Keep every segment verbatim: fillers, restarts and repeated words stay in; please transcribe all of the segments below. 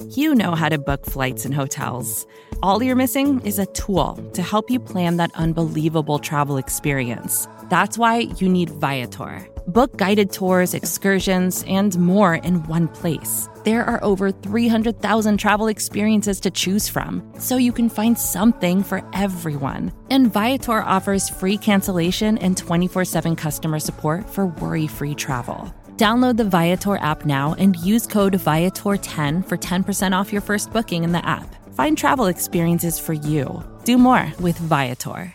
You know how to book flights and hotels. All you're missing is a tool to help you plan that unbelievable travel experience. That's why you need Viator. Book guided tours, excursions, and more in one place. There are over three hundred thousand travel experiences to choose from, so you can find something for everyone. And Viator offers free cancellation and twenty-four seven customer support for worry-free travel. Download the Viator app now and use code Viator ten for ten percent off your first booking in the app. Find travel experiences for you. Do more with Viator.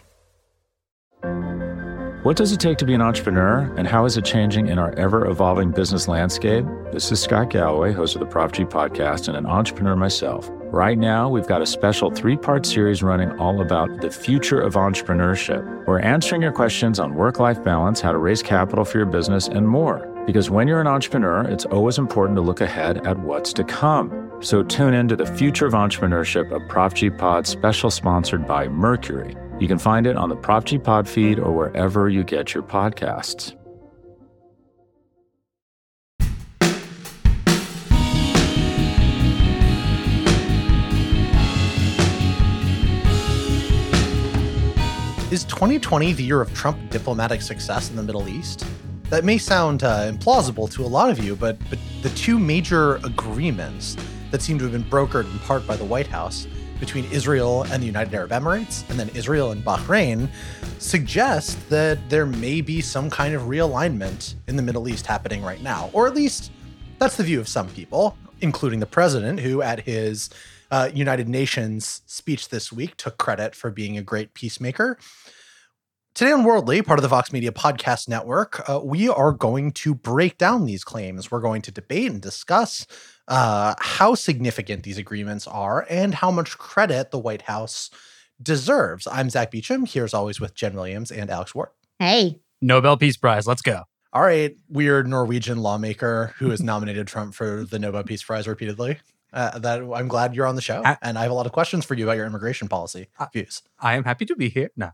What does it take to be an entrepreneur, and how is it changing in our ever-evolving business landscape? This is Scott Galloway, host of the Prop G Podcast and an entrepreneur myself. Right now, we've got a special three-part series running all about the future of entrepreneurship. We're answering your questions on work-life balance, how to raise capital for your business, and more. Because when you're an entrepreneur, it's always important to look ahead at what's to come. So tune in to the Future of Entrepreneurship, a Prop G Pod special sponsored by Mercury. You can find it on the Prop G Pod feed or wherever you get your podcasts. Is twenty twenty the year of Trump diplomatic success in the Middle East? That may sound uh, implausible to a lot of you, but, but the two major agreements that seem to have been brokered in part by the White House between Israel and the United Arab Emirates, and then Israel and Bahrain, suggest that there may be some kind of realignment in the Middle East happening right now. Or at least that's the view of some people, including the president, who at his uh, United Nations speech this week took credit for being a great peacemaker. Today on Worldly, part of the Vox Media Podcast Network, uh, we are going to break down these claims. We're going to debate and discuss uh, how significant these agreements are and how much credit the White House deserves. I'm Zach Beecham, here as always with Jen Williams and Alex Ward. Hey. Nobel Peace Prize. Let's go. All right, weird Norwegian lawmaker who has nominated Trump for the Nobel Peace Prize repeatedly. Uh, that I'm glad you're on the show, and I have a lot of questions for you about your immigration policy I, views. I am happy to be here. No,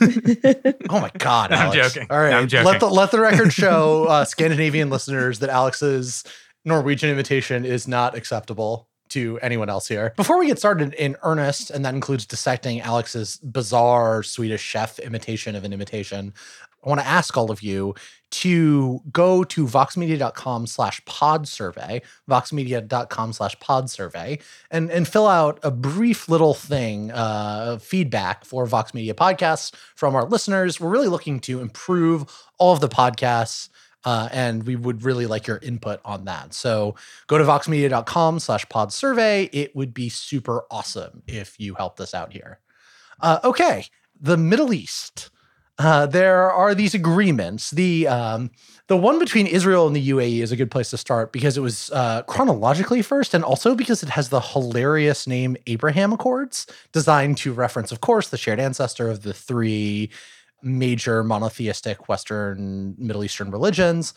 oh my God, no, Alex. I'm joking. All right, no, I'm joking. let the let the record show, uh, Scandinavian listeners, that Alex's Norwegian imitation is not acceptable to anyone else here. Before we get started in earnest, and that includes dissecting Alex's bizarre Swedish chef imitation of an imitation, I want to ask all of you to go to voxmedia.com slash pod survey, voxmedia.com slash pod survey, and, and fill out a brief little thing, uh, feedback for Vox Media podcasts from our listeners. We're really looking to improve all of the podcasts, uh, and we would really like your input on that. So go to voxmedia.com slash pod survey. It would be super awesome if you helped us out here. Uh, okay, the Middle East. Uh, there are these agreements. The um, the one between Israel and the U A E is a good place to start because it was uh, chronologically first, and also because it has the hilarious name Abraham Accords, designed to reference, of course, the shared ancestor of the three major monotheistic Western Middle Eastern religions.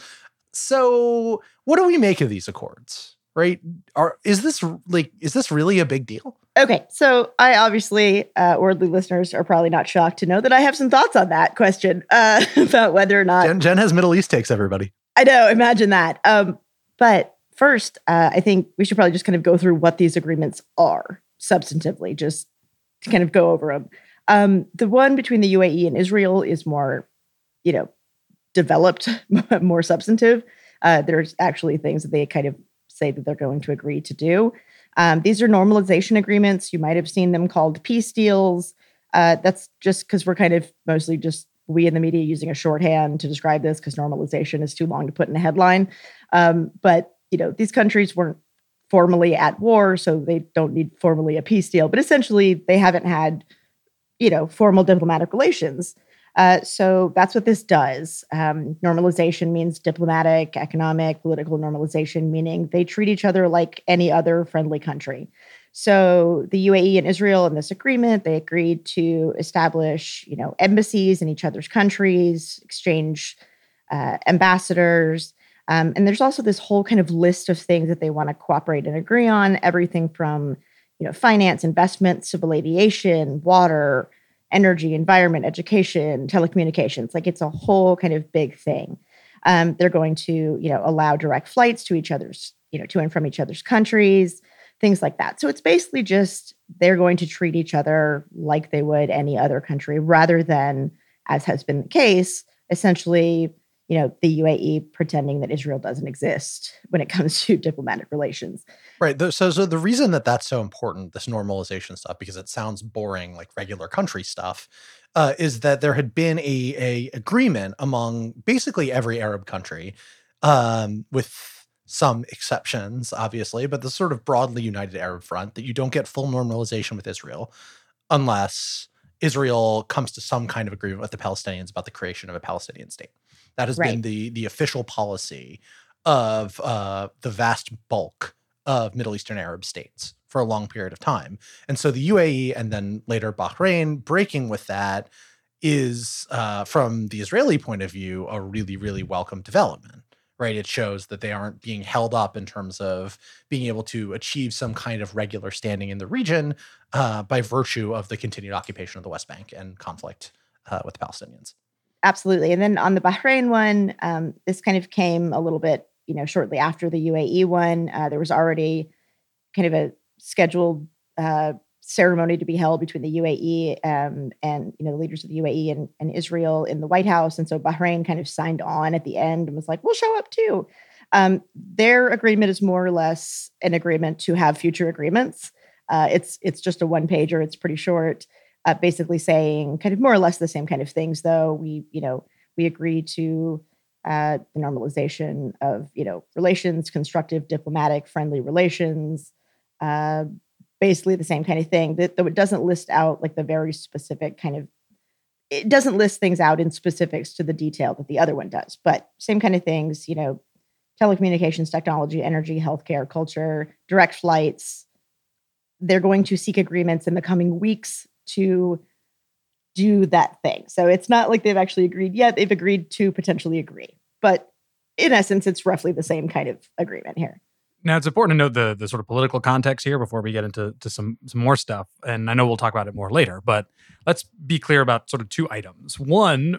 So what do we make of these accords? Right? Are is this like is this really a big deal? Okay, so I obviously, uh, Worldly listeners are probably not shocked to know that I have some thoughts on that question uh, about whether or not Jen, Jen has Middle East takes. Everybody, I know, imagine that. Um, but first, uh, I think we should probably just kind of go through what these agreements are substantively, just to kind of go over them. Um, the one between the U A E and Israel is more, you know, developed, more substantive. Uh, there's actually things that they kind of say that they're going to agree to do. Um, these are normalization agreements. You might have seen them called peace deals. Uh, that's just because we're kind of mostly just we in the media using a shorthand to describe this because normalization is too long to put in a headline. Um, but, you know, these countries weren't formally at war, so they don't need formally a peace deal. But essentially, they haven't had, you know, formal diplomatic relations. Uh, so that's what this does. Um, normalization means diplomatic, economic, political normalization, meaning they treat each other like any other friendly country. So the U A E and Israel in this agreement, they agreed to establish, you know, embassies in each other's countries, exchange uh, ambassadors. Um, and there's also this whole kind of list of things that they want to cooperate and agree on, everything from, you know, finance, investment, civil aviation, water, energy, environment, education, telecommunications. Like it's a whole kind of big thing. Um, they're going to, you know, allow direct flights to each other's, you know, to and from each other's countries. things like that. So it's basically just they're going to treat each other like they would any other country rather than, as has been the case, essentially, you know, the U A E pretending that Israel doesn't exist when it comes to diplomatic relations. Right. So, so the reason that that's so important, this normalization stuff, because it sounds boring, like regular country stuff, uh, is that there had been a, a agreement among basically every Arab country, um, with some exceptions, obviously, but the sort of broadly united Arab front, that you don't get full normalization with Israel unless Israel comes to some kind of agreement with the Palestinians about the creation of a Palestinian state. That has Right. been the the official policy of uh, the vast bulk of Middle Eastern Arab states for a long period of time. And so the U A E and then later Bahrain breaking with that is, uh, from the Israeli point of view, a really, really welcome development, right? It shows that they aren't being held up in terms of being able to achieve some kind of regular standing in the region uh, by virtue of the continued occupation of the West Bank and conflict uh, with the Palestinians. Absolutely. And then on the Bahrain one, um, this kind of came a little bit, you know, shortly after the U A E one. Uh, there was already kind of a scheduled uh, ceremony to be held between the U A E um, and, you know, the leaders of the U A E and, and Israel in the White House. And so Bahrain kind of signed on at the end and was like, we'll show up too. Um, their agreement is more or less an agreement to have future agreements. Uh, it's it's just a one pager. It's pretty short. Uh, basically saying kind of more or less the same kind of things, though. We, you know, we agree to uh, the normalization of, you know, relations, constructive, diplomatic, friendly relations, uh, basically the same kind of thing. That, though it doesn't list out like the very specific kind of, it doesn't list things out in specifics to the detail that the other one does, but same kind of things, you know, telecommunications, technology, energy, healthcare, culture, direct flights. They're going to seek agreements in the coming weeks to do that thing. So it's not like they've actually agreed yet. They've agreed to potentially agree. But in essence, it's roughly the same kind of agreement here. Now, it's important to note the the sort of political context here before we get into to some some more stuff. And I know we'll talk about it more later, but let's be clear about sort of two items. One,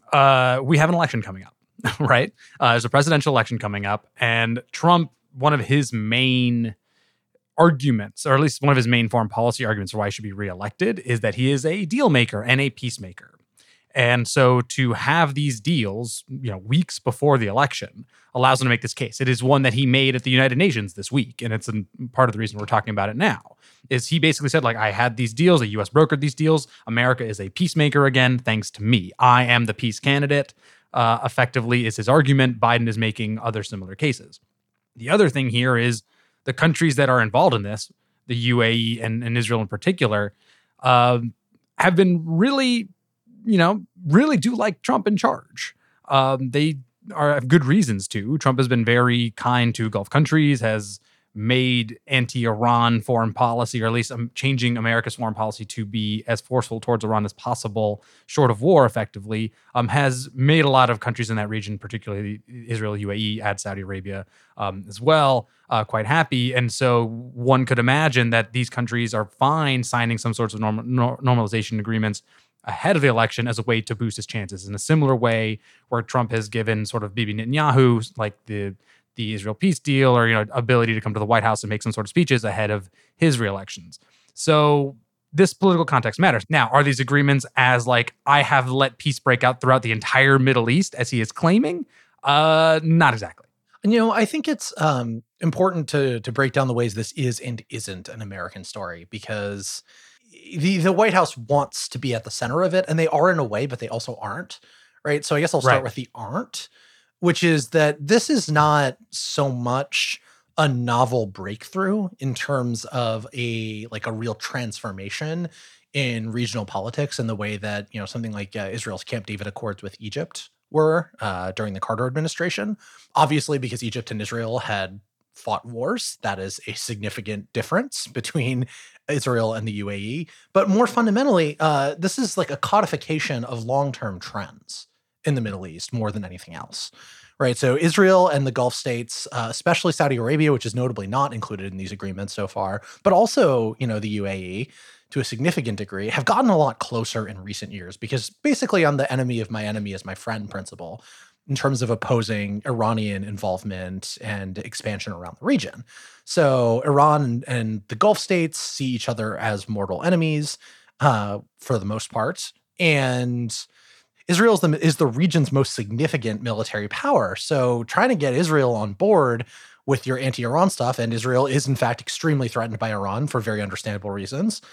uh, we have an election coming up, right? Uh, there's a presidential election coming up, and Trump, one of his main arguments, or at least one of his main foreign policy arguments for why he should be reelected, is that he is a deal maker and a peacemaker. And so to have these deals, you know, weeks before the election allows him to make this case. It is one that he made at the United Nations this week. And it's a, part of the reason we're talking about it now is he basically said, like, I had these deals, the U S brokered these deals. America is a peacemaker again, thanks to me. I am the peace candidate, uh, effectively is his argument. Biden is making other similar cases. The other thing here is the countries that are involved in this, the U A E and, and Israel in particular, uh, have been really, you know, really do like Trump in charge. Um, they are have good reasons to. Trump has been very kind to Gulf countries, has made anti-Iran foreign policy, or at least um, changing America's foreign policy to be as forceful towards Iran as possible, short of war, effectively, um, has made a lot of countries in that region, particularly Israel, U A E, add Saudi Arabia um, as well, uh, quite happy. And so one could imagine that these countries are fine signing some sorts of norm- normalization agreements ahead of the election as a way to boost his chances, in a similar way where Trump has given sort of Bibi Netanyahu, like the the Israel peace deal, or, you know, ability to come to the White House and make some sort of speeches ahead of his reelections. So this political context matters. Now, are these agreements as like, I have let peace break out throughout the entire Middle East as he is claiming? Uh, not exactly. And, you know, I think it's um, important to to break down the ways this is and isn't an American story, because the the White House wants to be at the center of it, and they are in a way, but they also aren't, right? So I guess I'll start Right. with the aren't, which is that this is not so much a novel breakthrough in terms of a like a real transformation in regional politics in the way that, you know, something like uh, Israel's Camp David Accords with Egypt were uh, during the Carter administration. Obviously, because Egypt and Israel had fought wars, that is a significant difference between Israel and the U A E. But more fundamentally, uh, this is like a codification of long-term trends in the Middle East more than anything else, right? So Israel and the Gulf states, uh, especially Saudi Arabia, which is notably not included in these agreements so far, but also, you know, the U A E to a significant degree, have gotten a lot closer in recent years, because basically on the enemy of my enemy is my friend principle, in terms of opposing Iranian involvement and expansion around the region. So Iran and, and the Gulf states see each other as mortal enemies uh, for the most part. And Israel is the, is the region's most significant military power. So trying to get Israel on board with your anti-Iran stuff, and Israel is in fact extremely threatened by Iran for very understandable reasons.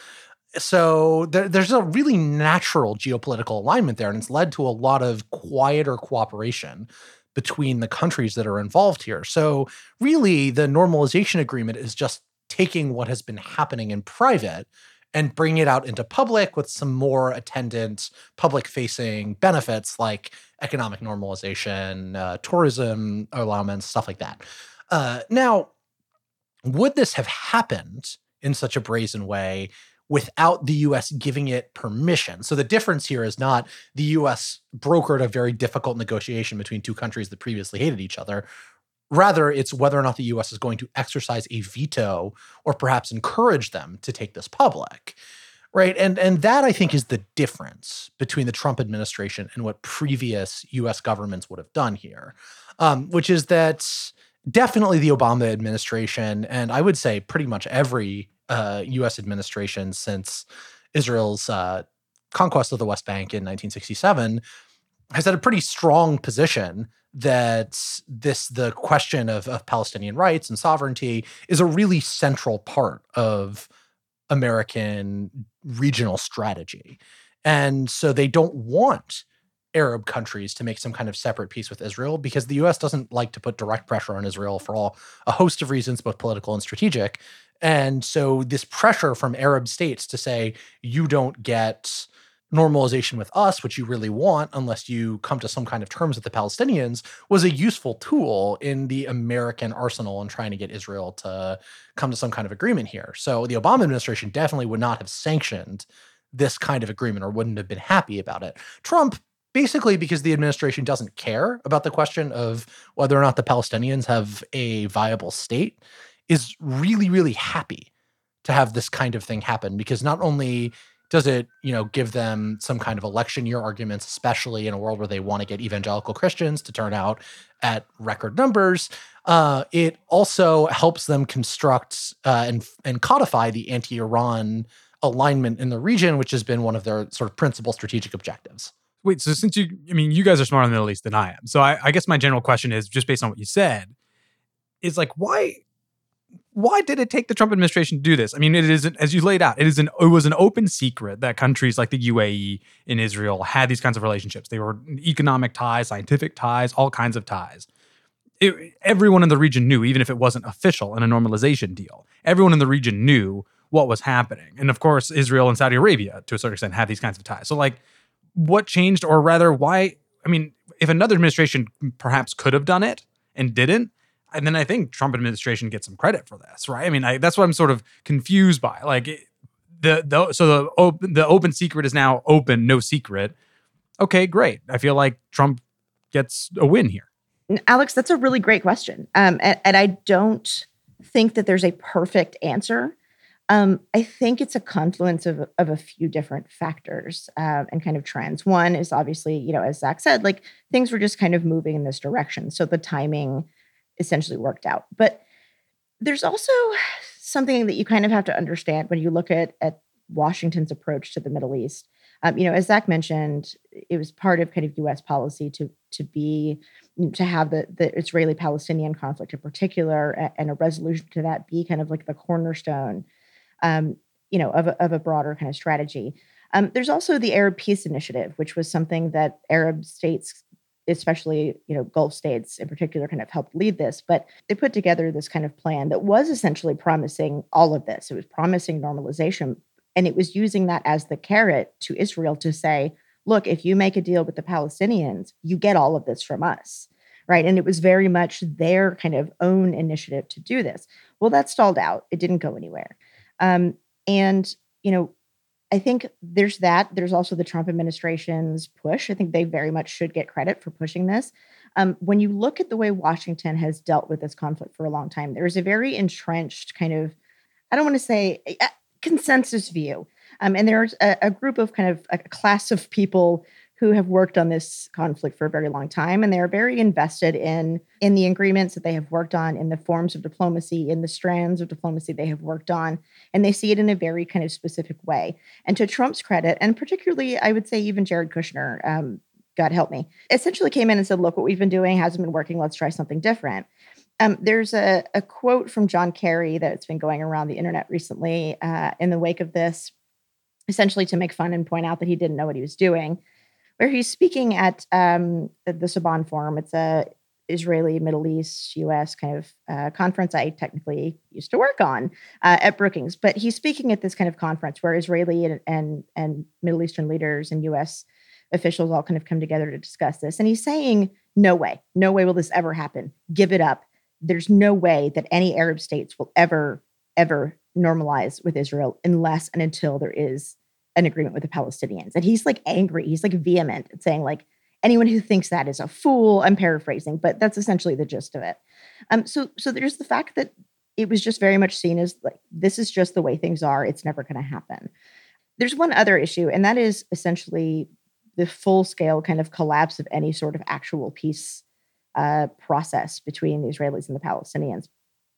So there, there's a really natural geopolitical alignment there, and it's led to a lot of quieter cooperation between the countries that are involved here. So really, the normalization agreement is just taking what has been happening in private and bringing it out into public with some more attendant public-facing benefits like economic normalization, uh, tourism allowance, stuff like that. Uh, now, would this have happened in such a brazen way without the U S giving it permission? So the difference here is not the U S brokered a very difficult negotiation between two countries that previously hated each other. Rather, it's whether or not the U S is going to exercise a veto or perhaps encourage them to take this public, right? And, and that, I think, is the difference between the Trump administration and what previous U S governments would have done here, um, which is that definitely the Obama administration, and I would say pretty much every uh, U S administration since Israel's uh, conquest of the West Bank in nineteen sixty-seven, has had a pretty strong position that this the question of, of Palestinian rights and sovereignty is a really central part of American regional strategy. And so they don't want Arab countries to make some kind of separate peace with Israel because the U S doesn't like to put direct pressure on Israel for all a host of reasons, both political and strategic. And so this pressure from Arab states to say, you don't get normalization with us, which you really want, unless you come to some kind of terms with the Palestinians, was a useful tool in the American arsenal in trying to get Israel to come to some kind of agreement here. So the Obama administration definitely would not have sanctioned this kind of agreement or wouldn't have been happy about it. Trump, basically because the administration doesn't care about the question of whether or not the Palestinians have a viable state, is really, really happy to have this kind of thing happen, because not only does it, you know, give them some kind of election year arguments, especially in a world where they want to get evangelical Christians to turn out at record numbers, uh, it also helps them construct uh, and, and codify the anti-Iran alignment in the region, which has been one of their sort of principal strategic objectives. Wait, so since you, I mean, you guys are smarter in the Middle East than I am. So I, I guess my general question is, just based on what you said, is like, why, why did it take the Trump administration to do this? I mean, it is, as you laid out, it is an, it was an open secret that countries like the U A E and Israel had these kinds of relationships. They were economic ties, scientific ties, all kinds of ties. It, everyone in the region knew, even if it wasn't official in a normalization deal, everyone in the region knew what was happening. And of course, Israel and Saudi Arabia, to a certain extent, had these kinds of ties. So like, what changed, or rather why, I mean, if another administration perhaps could have done it and didn't, and then I think Trump administration gets some credit for this, right? I mean, I, that's what I'm sort of confused by. Like the, the so the open, the open secret is now open, no secret. Okay, great. I feel like Trump gets a win here. Alex, that's a really great question. Um, and, and I don't think that there's a perfect answer. Um, I think it's a confluence of, of a few different factors uh, and kind of trends. One is obviously, you know, as Zach said, like things were just kind of moving in this direction. So the timing essentially worked out. But there's also something that you kind of have to understand when you look at, at Washington's approach to the Middle East. Um, you know, as Zach mentioned, it was part of kind of U S policy to to be to have the the Israeli-Palestinian conflict in particular, and a resolution to that be kind of like the cornerstone, um, you know, of a, of a broader kind of strategy. Um, there's also the Arab Peace Initiative, which was something that Arab states, especially, you know, Gulf states in particular, kind of helped lead this. But they put together this kind of plan that was essentially promising all of this. It was promising normalization, and it was using that as the carrot to Israel to say, look, if you make a deal with the Palestinians, you get all of this from us, right? And it was very much their kind of own initiative to do this. Well, that stalled out. It didn't go anywhere. Um, and, you know, I think there's that. There's also the Trump administration's push. I think they very much should get credit for pushing this. Um, when you look at the way Washington has dealt with this conflict for a long time, there is a very entrenched kind of, I don't want to say a consensus view. Um, and there's a, a group of kind of a class of people who have worked on this conflict for a very long time, and they're very invested in, in the agreements that they have worked on, in the forms of diplomacy, in the strands of diplomacy they have worked on, and they see it in a very kind of specific way. And to Trump's credit, and particularly, I would say even Jared Kushner, um, God help me, essentially came in and said, look, what we've been doing hasn't been working. Let's try something different. Um, there's a, a quote from John Kerry that's been going around the internet recently uh, in the wake of this, essentially to make fun and point out that he didn't know what he was doing, where he's speaking at um, the, the Saban Forum. It's a Israeli, Middle East, U S kind of uh, conference I technically used to work on uh, at Brookings. But he's speaking at this kind of conference where Israeli and, and, and Middle Eastern leaders and U S officials all kind of come together to discuss this. And he's saying, no way, no way will this ever happen. Give it up. There's no way that any Arab states will ever, ever normalize with Israel unless and until there is an agreement with the Palestinians. And he's like angry. He's like vehement at saying like, anyone who thinks that is a fool. I'm paraphrasing, but that's essentially the gist of it. Um, so, so there's the fact that it was just very much seen as like, this is just the way things are. It's never going to happen. There's one other issue, and that is essentially the full scale kind of collapse of any sort of actual peace uh, process between the Israelis and the Palestinians.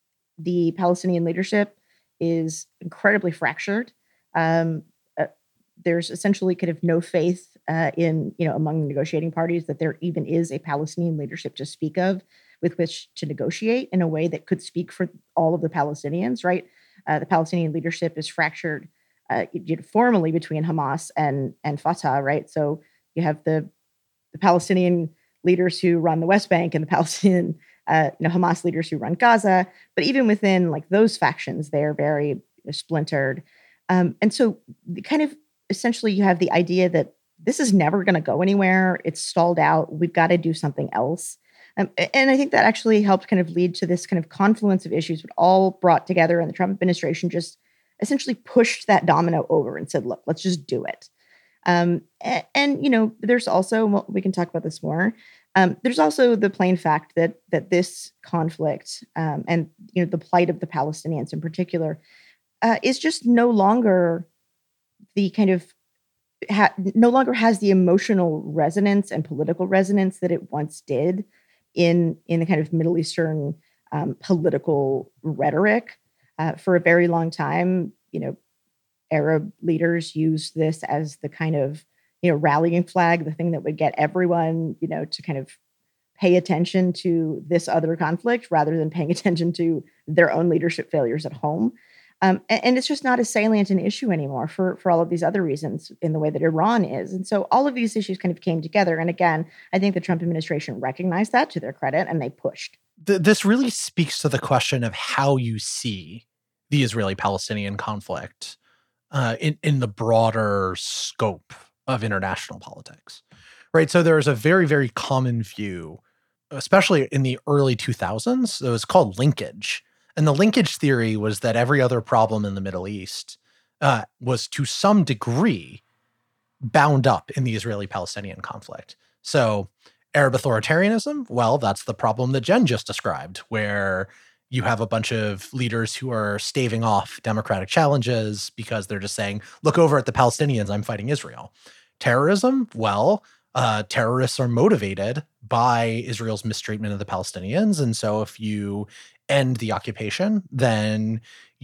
The Palestinian leadership is incredibly fractured. Um, uh, there's essentially kind of no faith uh, in, you know, among the negotiating parties that there even is a Palestinian leadership to speak of with which to negotiate in a way that could speak for all of the Palestinians, right? Uh, the Palestinian leadership is fractured uh, formally between Hamas and, and Fatah, right? So you have the, the Palestinian leaders who run the West Bank and the Palestinian, uh, you know, Hamas leaders who run Gaza. But even within like those factions, they're very you know, splintered. Um, and so the kind of essentially you have the idea that this is never going to go anywhere. It's stalled out. We've got to do something else. Um, and I think that actually helped kind of lead to this kind of confluence of issues, but all brought together. And the Trump administration just essentially pushed that domino over and said, look, let's just do it. Um, and, and, you know, there's also, well, we can talk about this more. Um, there's also the plain fact that that this conflict um, and, you know, the plight of the Palestinians in particular uh, is just no longer the kind of, ha- no longer has the emotional resonance and political resonance that it once did in, in the kind of Middle Eastern um, political rhetoric. Uh, for a very long time, you know, Arab leaders used this as the kind of, you know, rallying flag, the thing that would get everyone, you know, to kind of pay attention to this other conflict rather than paying attention to their own leadership failures at home. Um, and, and it's just not as salient an issue anymore for, for all of these other reasons in the way that Iran is. And so all of these issues kind of came together. And again, I think the Trump administration recognized that to their credit and they pushed. Th- this really speaks to the question of how you see the Israeli-Palestinian conflict Uh, in, in the broader scope of international politics, right? So there is a very, very common view, especially in the early two thousands, it was called linkage. And the linkage theory was that every other problem in the Middle East uh, was to some degree bound up in the Israeli-Palestinian conflict. So Arab authoritarianism, well, that's the problem that Jen just described, where you have a bunch of leaders who are staving off democratic challenges because they're just saying, look over at the Palestinians, I'm fighting Israel. Terrorism, well, uh, terrorists are motivated by Israel's mistreatment of the Palestinians. And so if you end the occupation, then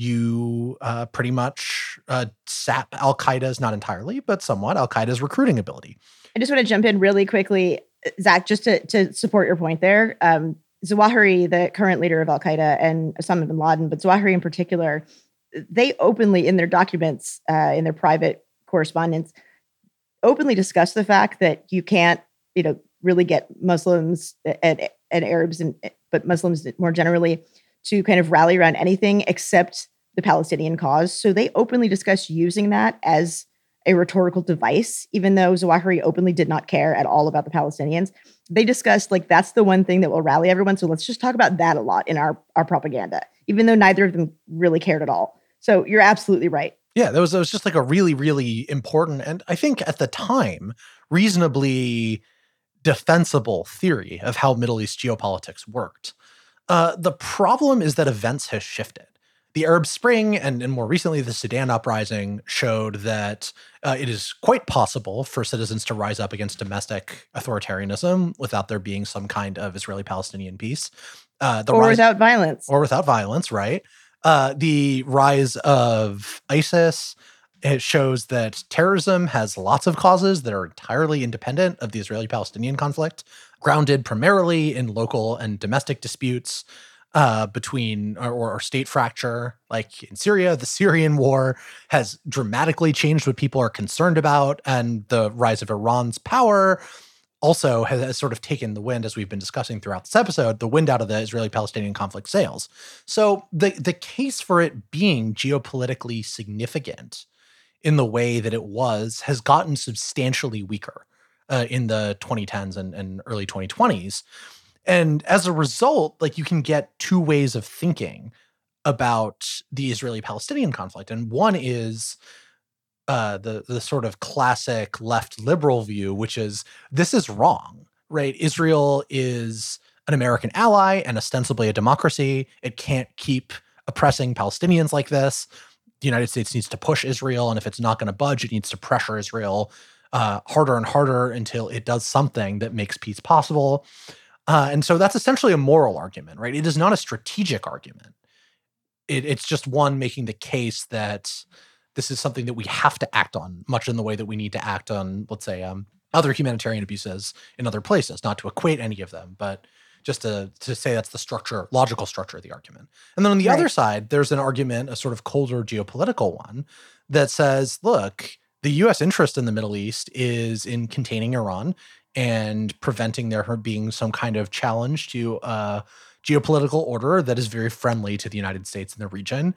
you uh, pretty much uh, sap Al-Qaeda's, not entirely, but somewhat, Al-Qaeda's recruiting ability. I just want to jump in really quickly, Zach, just to, to support your point there. Um, Zawahiri, the current leader of Al-Qaeda, and Osama bin Laden, but Zawahiri in particular, they openly in their documents, uh, in their private correspondence, openly discuss the fact that you can't, you know, really get Muslims and, and Arabs, and but Muslims more generally, to kind of rally around anything except the Palestinian cause. So they openly discuss using that as a rhetorical device, even though Zawahiri openly did not care at all about the Palestinians. They discussed like, that's the one thing that will rally everyone. So let's just talk about that a lot in our, our propaganda, even though neither of them really cared at all. So you're absolutely right. Yeah, that was, that was just like a really, really important, and I think at the time, reasonably defensible theory of how Middle East geopolitics worked. Uh, the problem is that events have shifted. The Arab Spring and, and more recently the Sudan uprising showed that uh, it is quite possible for citizens to rise up against domestic authoritarianism without there being some kind of Israeli-Palestinian peace. Uh, the or rise, without violence. Or without violence, right? Uh, the rise of ISIS, it shows that terrorism has lots of causes that are entirely independent of the Israeli-Palestinian conflict, grounded primarily in local and domestic disputes uh, between or, or state fracture. Like in Syria, the Syrian war has dramatically changed what people are concerned about, and the rise of Iran's power also has, has sort of taken the wind, as we've been discussing throughout this episode, the wind out of the Israeli-Palestinian conflict sails. So the the case for it being geopolitically significant in the way that it was has gotten substantially weaker uh, in the twenty tens and, and early twenty twenties. And as a result, like you can get two ways of thinking about the Israeli-Palestinian conflict. And one is uh, the, the sort of classic left liberal view, which is this is wrong, right? Israel is an American ally and ostensibly a democracy. It can't keep oppressing Palestinians like this. The United States needs to push Israel, and if it's not going to budge, it needs to pressure Israel uh, harder and harder until it does something that makes peace possible. Uh, and so that's essentially a moral argument, right? It is not a strategic argument. It, it's just one making the case that this is something that we have to act on, much in the way that we need to act on, let's say, um, other humanitarian abuses in other places, not to equate any of them, but just to, to say that's the structure, logical structure of the argument. And then on the Right. other side, there's an argument, a sort of colder geopolitical one, that says, look, the U S interest in the Middle East is in containing Iran and preventing there being some kind of challenge to a geopolitical order that is very friendly to the United States in the region.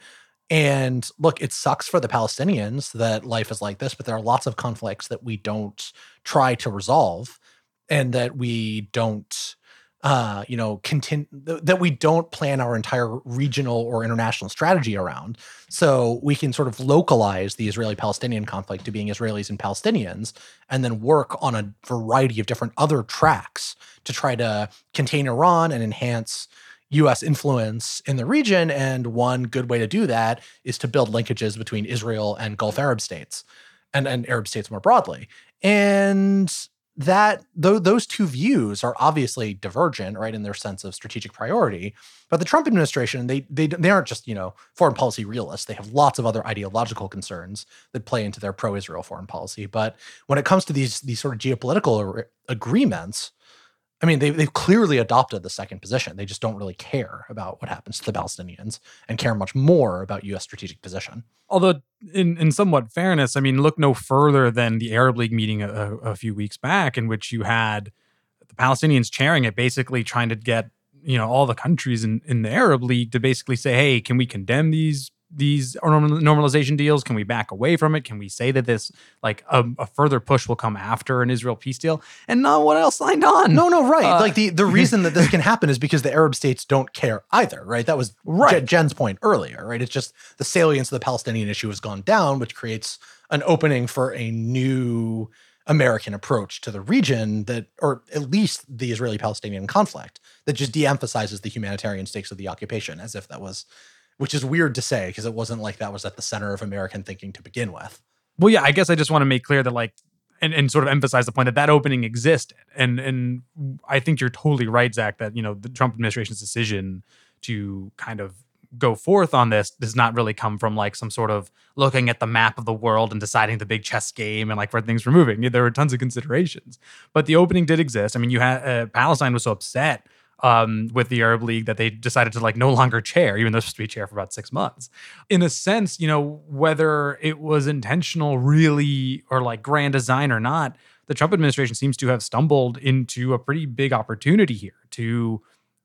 And look, it sucks for the Palestinians that life is like this, but there are lots of conflicts that we don't try to resolve and that we don't uh, you know, continue that we don't plan our entire regional or international strategy around. So we can sort of localize the Israeli-Palestinian conflict to being Israelis and Palestinians, and then work on a variety of different other tracks to try to contain Iran and enhance U S influence in the region. And one good way to do that is to build linkages between Israel and Gulf Arab states and, and Arab states more broadly. And that th- those two views are obviously divergent, right, in their sense of strategic priority. But the Trump administration, they they they aren't just, you know, foreign policy realists. They have lots of other ideological concerns that play into their pro-Israel foreign policy. But when it comes to these these sort of geopolitical ar- agreements, I mean, they, they've clearly adopted the second position. They just don't really care about what happens to the Palestinians and care much more about U S strategic position. Although, in, in somewhat fairness, I mean, look no further than the Arab League meeting a, a few weeks back, in which you had the Palestinians chairing it, basically trying to get, you know, all the countries in, in the Arab League to basically say, hey, can we condemn these these normalization deals? Can we back away from it? Can we say that this, like, a, a further push will come after an Israel peace deal? And no one else signed on. No, no, right. Uh, like the, the reason that this can happen is because the Arab states don't care either, right? That was Right. Je- Jen's point earlier, right? It's just the salience of the Palestinian issue has gone down, which creates an opening for a new American approach to the region that, or at least the Israeli-Palestinian conflict, that just de-emphasizes the humanitarian stakes of the occupation, as if that was, which is weird to say because it wasn't like that was at the center of American thinking to begin with. Well, yeah, I guess I just want to make clear that, like, and, and sort of emphasize the point that that opening existed. And and I think you're totally right, Zach, that, you know, the Trump administration's decision to kind of go forth on this does not really come from, like, some sort of looking at the map of the world and deciding the big chess game and, like, where things were moving. There were tons of considerations, but the opening did exist. I mean, you had uh, Palestine was so upset um, with the Arab League that they decided to, like, no longer chair, even though they're supposed to be chair for about six months. In a sense, you know, whether it was intentional really or, like, grand design or not, the Trump administration seems to have stumbled into a pretty big opportunity here to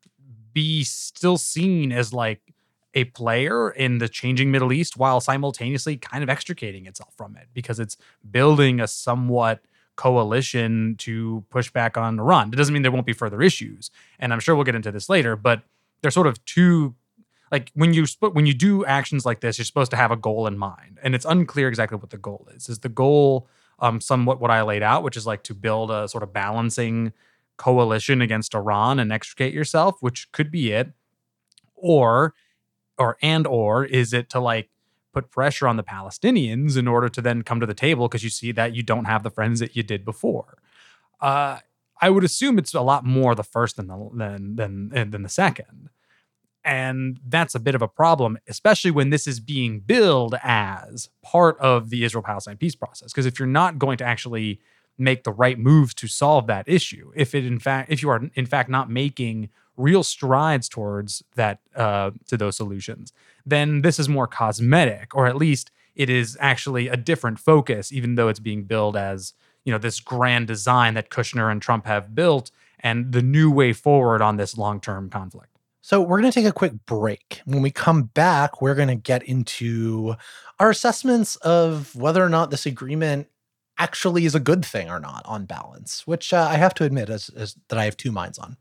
be still seen as, like, a player in the changing Middle East while simultaneously kind of extricating itself from it, because it's building a somewhat coalition to push back on Iran. It doesn't mean there won't be further issues, and I'm sure we'll get into this later, but there's sort of two, like, when you sp- when you do actions like this, you're supposed to have a goal in mind, and it's unclear exactly what the goal is. Is the goal um, somewhat what I laid out, which is, like, to build a sort of balancing coalition against Iran and extricate yourself, which could be it, or or and or is it to like put pressure on the Palestinians in order to then come to the table because you see that you don't have the friends that you did before? Uh, I would assume it's a lot more the first than the than than than the second. And that's a bit of a problem, especially when this is being billed as part of the Israel-Palestine peace process. Because if you're not going to actually make the right moves to solve that issue, if it in fact, if you are in fact not making real strides towards that, uh, to those solutions, then this is more cosmetic, or at least it is actually a different focus, even though it's being billed as, you know, this grand design that Kushner and Trump have built and the new way forward on this long-term conflict. So we're going to take a quick break. When we come back, we're going to get into our assessments of whether or not this agreement actually is a good thing or not on balance, which uh, I have to admit is, is that I have two minds on.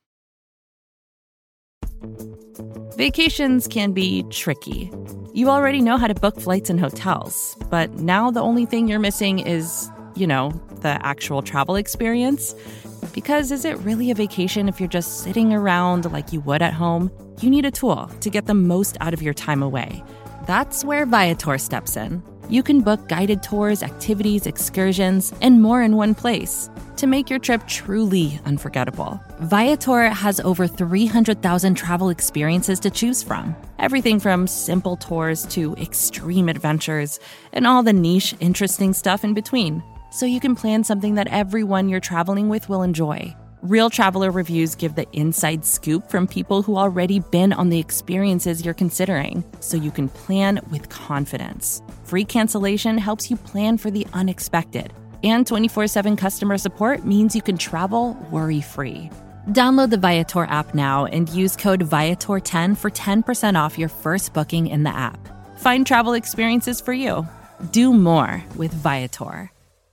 Vacations can be tricky. You already know how to book flights and hotels, but now the only thing you're missing is, you know, the actual travel experience. Because is it really a vacation if you're just sitting around like you would at home? You need a tool to get the most out of your time away. That's where Viator steps in. You can book guided tours, activities, excursions, and more in one place to make your trip truly unforgettable. Viator has over three hundred thousand travel experiences to choose from. Everything from simple tours to extreme adventures and all the niche, interesting stuff in between. So you can plan something that everyone you're traveling with will enjoy. Real traveler reviews give the inside scoop from people who already been on the experiences you're considering, so you can plan with confidence. Free cancellation helps you plan for the unexpected. And twenty-four seven customer support means you can travel worry-free. Download the Viator app now and use code Viator ten for ten percent off your first booking in the app. Find travel experiences for you. Do more with Viator.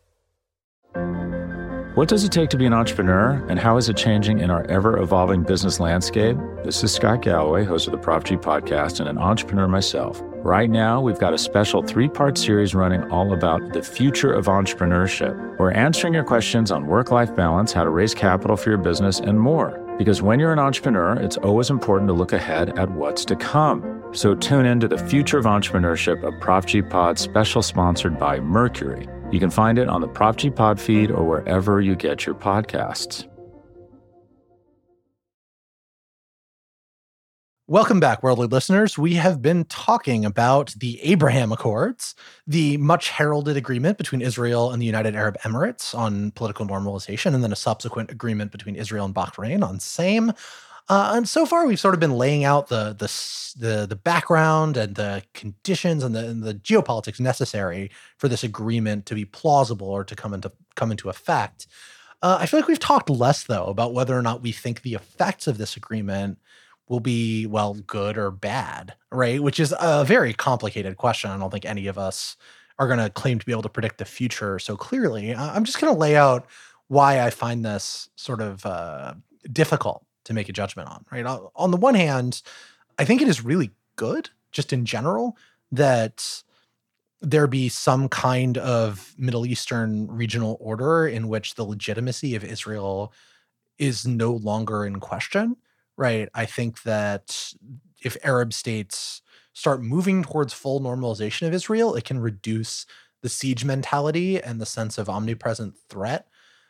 What does it take to be an entrepreneur, and how is it changing in our ever-evolving business landscape? This is Scott Galloway, host of the Prop G podcast and an entrepreneur myself. Right now, we've got a special three-part series running all about the future of entrepreneurship. We're answering your questions on work-life balance, how to raise capital for your business, and more. Because when you're an entrepreneur, it's always important to look ahead at what's to come. So tune in to the Future of Entrepreneurship, a Prop G Pod special sponsored by Mercury. You can find it on the Prop G Pod feed or wherever you get your podcasts. Welcome back, worldly listeners. We have been talking about the Abraham Accords, the much heralded agreement between Israel and the United Arab Emirates on political normalization, and then a subsequent agreement between Israel and Bahrain on same. Uh, and so far, we've sort of been laying out the the the, the background and the conditions and the, and the geopolitics necessary for this agreement to be plausible or to come into come into effect. Uh, I feel like we've talked less, though, about whether or not we think the effects of this agreement will be, well, good or bad, right? Which is a very complicated question. I don't think any of us are going to claim to be able to predict the future so clearly. Uh, I'm just going to lay out why I find this sort of uh, difficult to make a judgment on, right? On the one hand, I think it is really good, just in general, that there be some kind of Middle Eastern regional order in which the legitimacy of Israel is no longer in question, right? I think that if Arab states start moving towards full normalization of Israel, it can reduce the siege mentality and the sense of omnipresent threat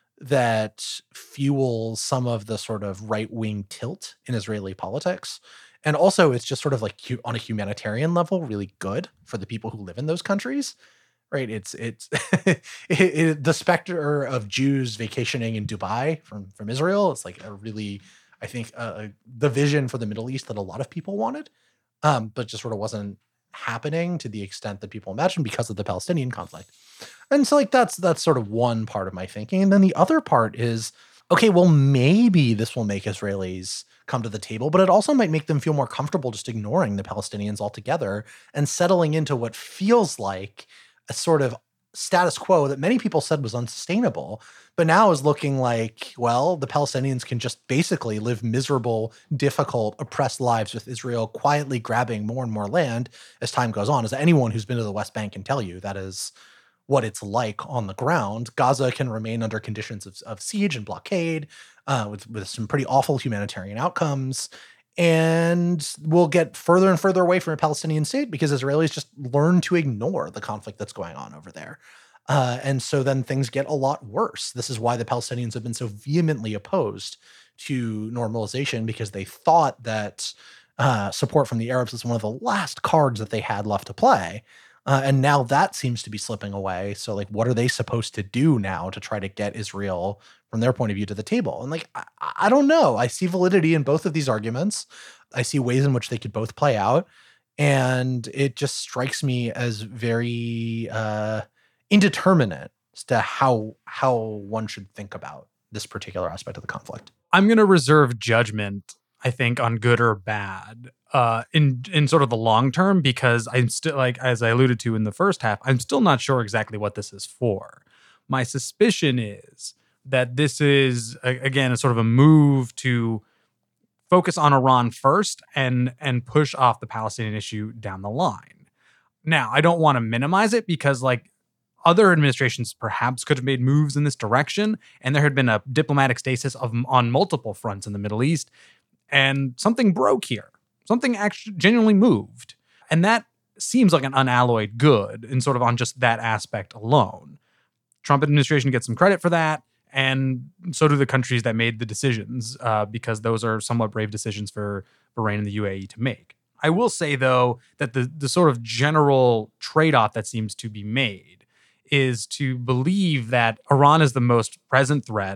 that fuels some of the sort of right-wing tilt in Israeli politics. And also, it's just sort of like on a humanitarian level, really good for the people who live in those countries, right? It's it's it, it, the specter of Jews vacationing in Dubai from from Israel. It's like a really, I think, uh, the vision for the Middle East that a lot of people wanted, um, but just sort of wasn't happening to the extent that people imagined because of the Palestinian conflict. And so, like, that's that's sort of one part of my thinking. And then the other part is, okay, well, maybe this will make Israelis come to the table, but it also might make them feel more comfortable just ignoring the Palestinians altogether and settling into what feels like a sort of status quo that many people said was unsustainable, but now is looking like, well, the Palestinians can just basically live miserable, difficult, oppressed lives with Israel quietly grabbing more and more land as time goes on. As anyone who's been to the West Bank can tell you, that is what it's like on the ground. Gaza can remain under conditions of, of siege and blockade uh, with, with some pretty awful humanitarian outcomes. And we'll get further and further away from a Palestinian state because Israelis just learn to ignore the conflict that's going on over there. Uh, and so then things get a lot worse. This is why the Palestinians have been so vehemently opposed to normalization, because they thought that uh, support from the Arabs was one of the last cards that they had left to play. Uh, and now that seems to be slipping away. So like, what are they supposed to do now to try to get Israel from their point of view to the table? And like, I, I don't know. I see validity in both of these arguments. I see ways in which they could both play out. And it just strikes me as very uh, indeterminate as to how, how one should think about this particular aspect of the conflict. I'm going to reserve judgment, I think, on good or bad uh, in in sort of the long term, because I'm still, like, as I alluded to in the first half, I'm still not sure exactly what this is for. My suspicion is that this is, again, a sort of a move to focus on Iran first and and push off the Palestinian issue down the line. Now, I don't want to minimize it, because like other administrations perhaps could have made moves in this direction, and there had been a diplomatic stasis of on multiple fronts in the Middle East, and something broke here. Something actually genuinely moved. And that seems like an unalloyed good, and sort of on just that aspect alone. Trump administration gets some credit for that, and so do the countries that made the decisions, uh, because those are somewhat brave decisions for Bahrain and the U A E to make. I will say, though, that the the sort of general trade-off that seems to be made is to believe that Iran is the most present threat,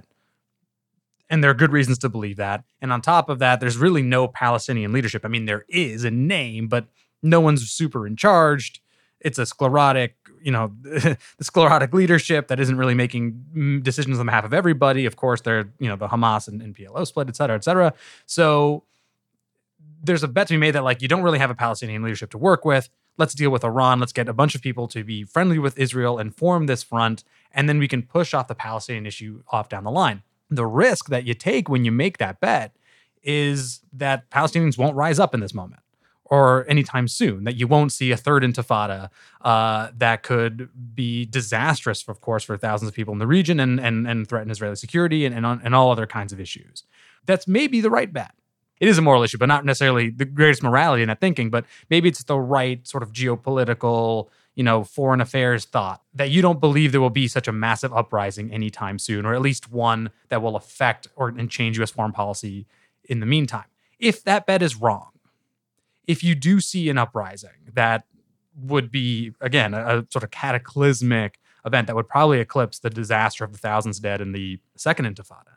and there are good reasons to believe that. And on top of that, there's really no Palestinian leadership. I mean, there is a name, but no one's super in charge. It's a sclerotic, you know, the sclerotic leadership that isn't really making decisions on behalf of everybody. Of course, they're, you know, the Hamas and, and P L O split, et cetera, et cetera. So there's a bet to be made that, like, you don't really have a Palestinian leadership to work with. Let's deal with Iran. Let's get a bunch of people to be friendly with Israel and form this front, and then we can push off the Palestinian issue off down the line. The risk that you take when you make that bet is that Palestinians won't rise up in this moment or anytime soon, that you won't see a third intifada uh, that could be disastrous, of course, for thousands of people in the region and and, and threaten Israeli security and, and, and all other kinds of issues. That's maybe the right bet. It is a moral issue, but not necessarily the greatest morality in that thinking, but maybe it's the right sort of geopolitical, you know, foreign affairs thought that you don't believe there will be such a massive uprising anytime soon, or at least one that will affect or and change U S foreign policy in the meantime. If that bet is wrong, if you do see an uprising that would be, again, a, a sort of cataclysmic event that would probably eclipse the disaster of the thousands dead in the second intifada,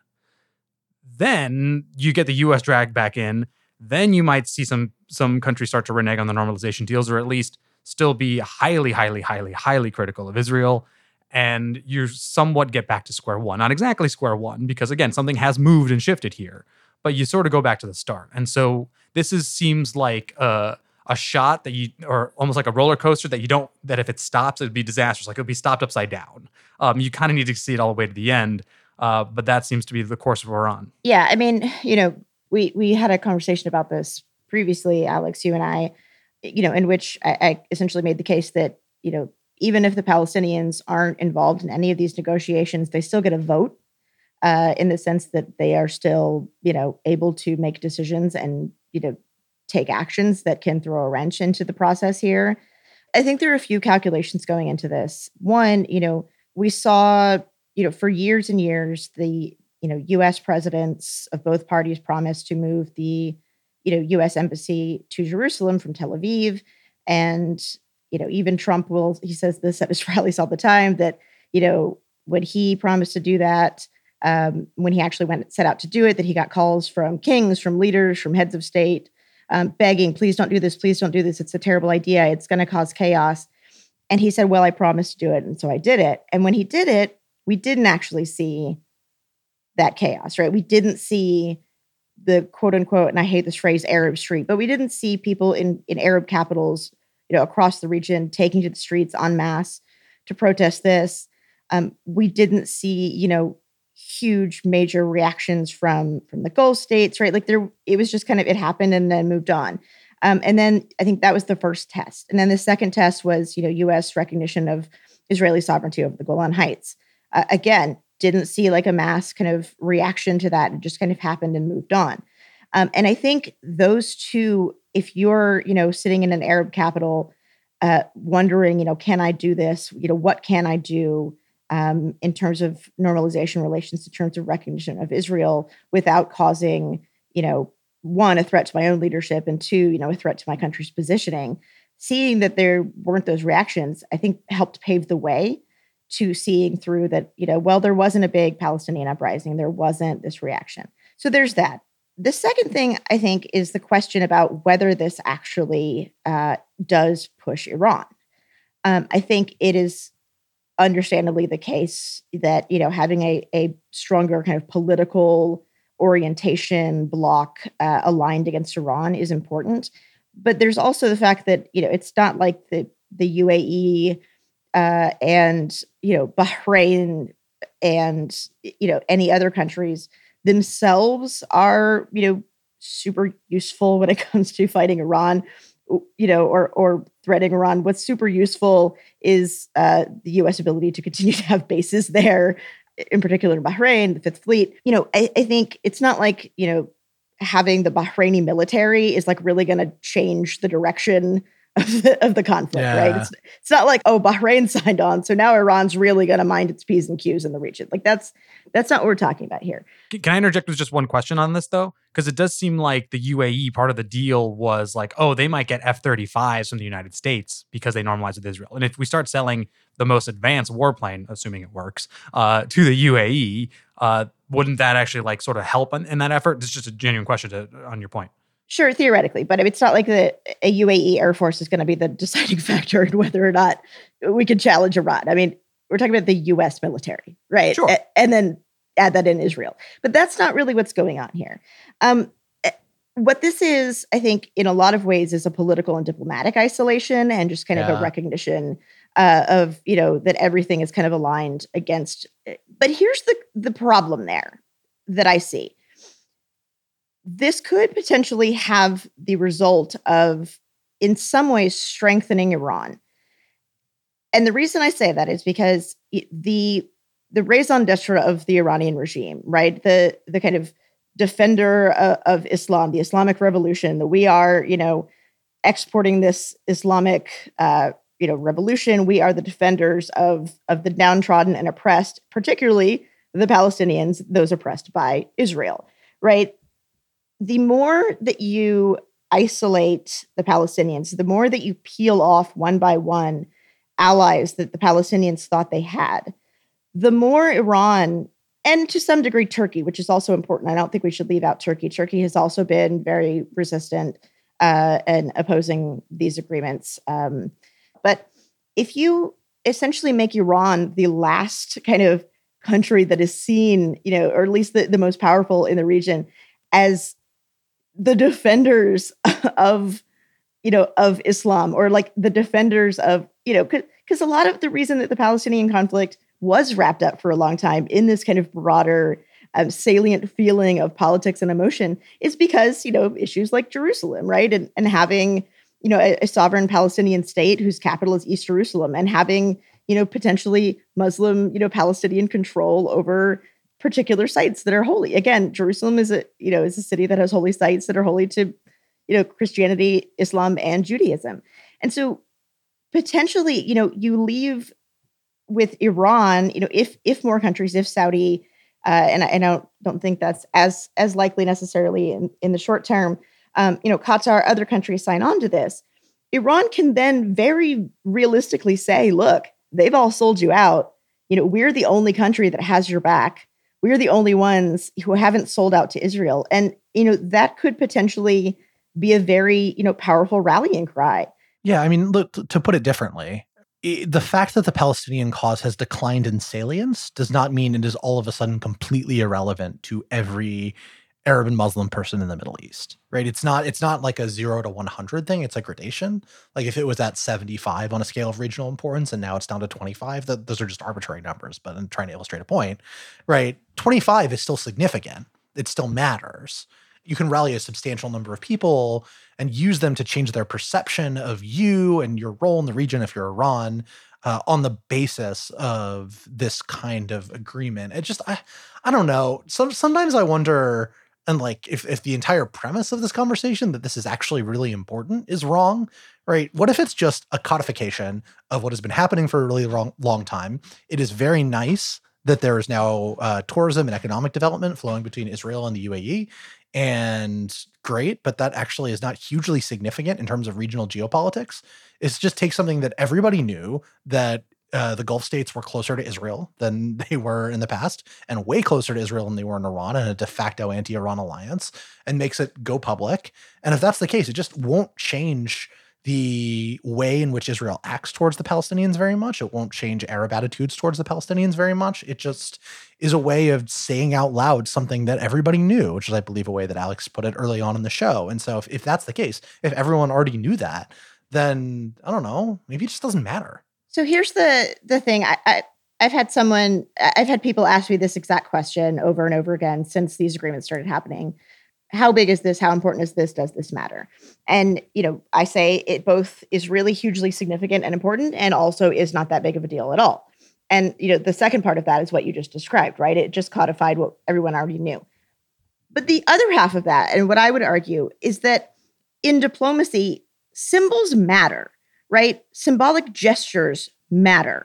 then you get the U S dragged back in. Then you might see some some countries start to renege on the normalization deals, or at least still be highly, highly, highly, highly critical of Israel. And you somewhat get back to square one. Not exactly square one, because again, something has moved and shifted here, but you sort of go back to the start. And so this is seems like a, a shot that you, or almost like a roller coaster that you don't, that if it stops, it'd be disastrous. Like it'll be stopped upside down. Um, you kind of need to see it all the way to the end. Uh, but that seems to be the course we're on. Yeah, I mean, you know, we we had a conversation about this previously, Alex, you and I, you know, in which I, I essentially made the case that, you know, even if the Palestinians aren't involved in any of these negotiations, they still get a vote uh, in the sense that they are still, you know, able to make decisions and, you know, take actions that can throw a wrench into the process here. I think there are a few calculations going into this. One, you know, we saw, you know, for years and years, the, you know, U S presidents of both parties promised to move the, you know, U S embassy to Jerusalem from Tel Aviv. And, you know, even Trump will, he says this at his rallies all the time, that, you know, when he promised to do that, um, when he actually went set out to do it, that he got calls from kings, from leaders, from heads of state, um, begging, please don't do this, please don't do this. It's a terrible idea. It's going to cause chaos. And he said, well, I promised to do it. And so I did it. And when he did it, we didn't actually see that chaos, right? We didn't see the quote unquote, and I hate this phrase, Arab Street, but we didn't see people in, in Arab capitals, you know, across the region taking to the streets en masse to protest this. Um, we didn't see, you know, huge major reactions from, from the Gulf states, right? Like there, it was just kind of, it happened and then moved on. Um, and then I think that was the first test. And then the second test was, you know, U S recognition of Israeli sovereignty over the Golan Heights. Uh, again, didn't see like a mass kind of reaction to that. It just kind of happened and moved on. Um, and I think those two, if you're, you know, sitting in an Arab capital, uh, wondering, you know, can I do this? You know, what can I do um, in terms of normalization relations, in terms of recognition of Israel without causing, you know, one, a threat to my own leadership, and two, you know, a threat to my country's positioning. Seeing that there weren't those reactions, I think helped pave the way to seeing through that, you know, well, there wasn't a big Palestinian uprising. There wasn't this reaction. So there's that. The second thing, I think, is the question about whether this actually uh, does push Iran. Um, I think it is understandably the case that, you know, having a, a stronger kind of political orientation bloc uh, aligned against Iran is important. But there's also the fact that, you know, it's not like the, the U A E uh, and, you know, Bahrain and, you know, any other countries themselves are, you know, super useful when it comes to fighting Iran, you know, or or threatening Iran. What's super useful is uh, the U S ability to continue to have bases there, in particular in Bahrain, the Fifth Fleet. You know, I, I think it's not like, you know, having the Bahraini military is like really going to change the direction of the, of the conflict, Yeah. right? It's, it's not like, oh, Bahrain signed on, so now Iran's really going to mind its P's and Q's in the region. Like that's that's not what we're talking about here. Can I interject with just one question on this, though? Because it does seem like the U A E, part of the deal was like, oh, they might get F thirty-fives from the United States because they normalized with Israel. And if we start selling the most advanced warplane, assuming it works, uh, to the U A E, uh, wouldn't that actually like sort of help in, in that effort? This is just a genuine question to, on your point. Sure, theoretically, but it's not like the a U A E Air Force is going to be the deciding factor in whether or not we can challenge Iran. I mean, we're talking about the U S military, right? Sure. A- and then add that in Israel. But that's not really what's going on here. Um, what this is, I think, in a lot of ways, is a political and diplomatic isolation and just kind of Yeah. a recognition uh, of, you know, that everything is kind of aligned against. But here's the the problem there that I see. This could potentially have the result of, in some ways, strengthening Iran. And the reason I say that is because the the raison d'etre of the Iranian regime, right? The the kind of defender of, of Islam, the Islamic Revolution, that we are, you know, exporting this Islamic, uh, you know, revolution. We are the defenders of of the downtrodden and oppressed, particularly the Palestinians, those oppressed by Israel, right? The more that you isolate the Palestinians, the more that you peel off one by one allies that the Palestinians thought they had, the more Iran, and to some degree Turkey, which is also important. I don't think we should leave out Turkey. Turkey has also been very resistant uh, and opposing these agreements. Um, but if you essentially make Iran the last kind of country that is seen, you know, or at least the, the most powerful in the region, as the defenders of, you know, of Islam, or like the defenders of, you know, because a lot of the reason that the Palestinian conflict was wrapped up for a long time in this kind of broader um, salient feeling of politics and emotion is because, you know, issues like Jerusalem, right? And, and having, you know, a, a sovereign Palestinian state whose capital is East Jerusalem, and having, you know, potentially Muslim, you know, Palestinian control over particular sites that are holy. Again, Jerusalem is a, you know, is a city that has holy sites that are holy to, you know, Christianity, Islam, and Judaism. And so potentially, you know, you leave with Iran, you know, if if more countries, if Saudi, uh, and, I, and I don't, don't think that's as as likely necessarily in, in the short term, um, you know, Qatar, other countries sign on to this, Iran can then very realistically say, look, they've all sold you out. You know, we're the only country that has your back. We're the only ones who haven't sold out to Israel. And, you know, that could potentially be a very, you know, powerful rallying cry. Yeah, I mean, look, to put it differently, the fact that the Palestinian cause has declined in salience does not mean it is all of a sudden completely irrelevant to every Arab and Muslim person in the Middle East, right? It's not it's not like a zero to one hundred thing. It's a gradation. Like if it was at seventy-five on a scale of regional importance and now it's down to twenty-five, that those are just arbitrary numbers, but I'm trying to illustrate a point, right? twenty-five is still significant. It still matters. You can rally a substantial number of people and use them to change their perception of you and your role in the region if you're Iran uh, on the basis of this kind of agreement. It just, I, I don't know. Some, sometimes I wonder And like, if, if the entire premise of this conversation that this is actually really important is wrong, right? What if it's just a codification of what has been happening for a really long, long time? It is very nice that there is now uh, tourism and economic development flowing between Israel and the U A E, and great, but that actually is not hugely significant in terms of regional geopolitics. It's just take something that everybody knew, that Uh, the Gulf states were closer to Israel than they were in the past, and way closer to Israel than they were in Iran, and a de facto anti-Iran alliance, and makes it go public. And if that's the case, it just won't change the way in which Israel acts towards the Palestinians very much. It won't change Arab attitudes towards the Palestinians very much. It just is a way of saying out loud something that everybody knew, which is, I believe, a way that Alex put it early on in the show. And so if, if that's the case, if everyone already knew that, then I don't know, maybe it just doesn't matter. So here's the the thing. I, I I've had someone, I've had people ask me this exact question over and over again since these agreements started happening. How big is this? How important is this? Does this matter? And, you know, I say it both is really hugely significant and important, and also is not that big of a deal at all. And, you know, the second part of that is what you just described, right? It just codified what everyone already knew. But the other half of that, and what I would argue, is that in diplomacy, symbols matter. Right? Symbolic gestures matter.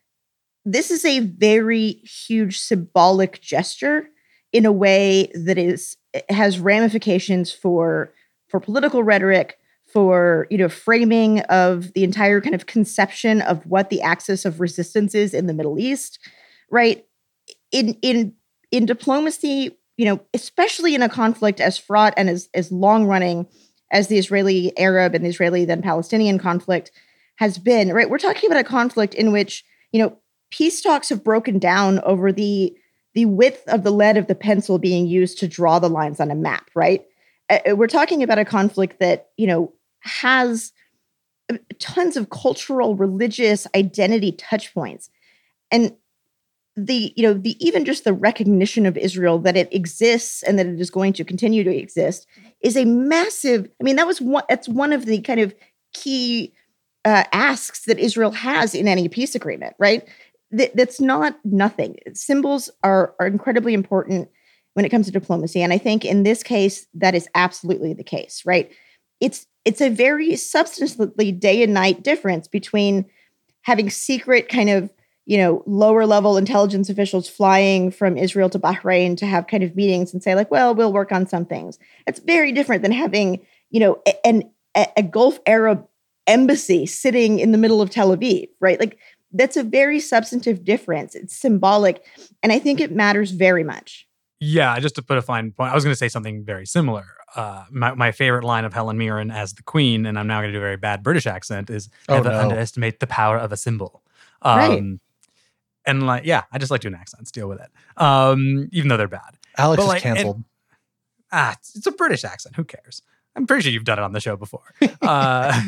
This is a very huge symbolic gesture in a way that is has ramifications for for political rhetoric, for, you know, framing of the entire kind of conception of what the axis of resistance is in the Middle East, right? In in in diplomacy, you know, especially in a conflict as fraught and as as long running as the Israeli Arab and the Israeli then Palestinian conflict has been, right? We're talking about a conflict in which, you know, peace talks have broken down over the the width of the lead of the pencil being used to draw the lines on a map, right? Uh, we're talking about a conflict that, you know, has tons of cultural, religious, identity touch points. And the, you know, the even just the recognition of Israel that it exists and that it is going to continue to exist is a massive, I mean, that was one, that's one of the kind of key uh, asks that Israel has in any peace agreement, right? That, that's not nothing. Symbols are, are incredibly important when it comes to diplomacy. And I think in this case, that is absolutely the case, right? It's, it's a very substantially day and night difference between having secret kind of, you know, lower level intelligence officials flying from Israel to Bahrain to have kind of meetings and say like, well, we'll work on some things. It's very different than having, you know, an, a, a Gulf Arab embassy sitting in the middle of Tel Aviv, right? Like that's a very substantive difference. It's symbolic. And I think it matters very much. Yeah, just to put a fine point, I was going to say something very similar. Uh, my, my favorite line of Helen Mirren as the Queen, and I'm now going to do a very bad British accent, is Oh, never no. underestimate the power of a symbol. Um, Right. And like, yeah, I just like doing accents. Deal with it. Um, even though they're bad. Alex But is like- and- canceled. Ah, it's, it's a British accent. Who cares? I'm pretty sure you've done it on the show before. Uh,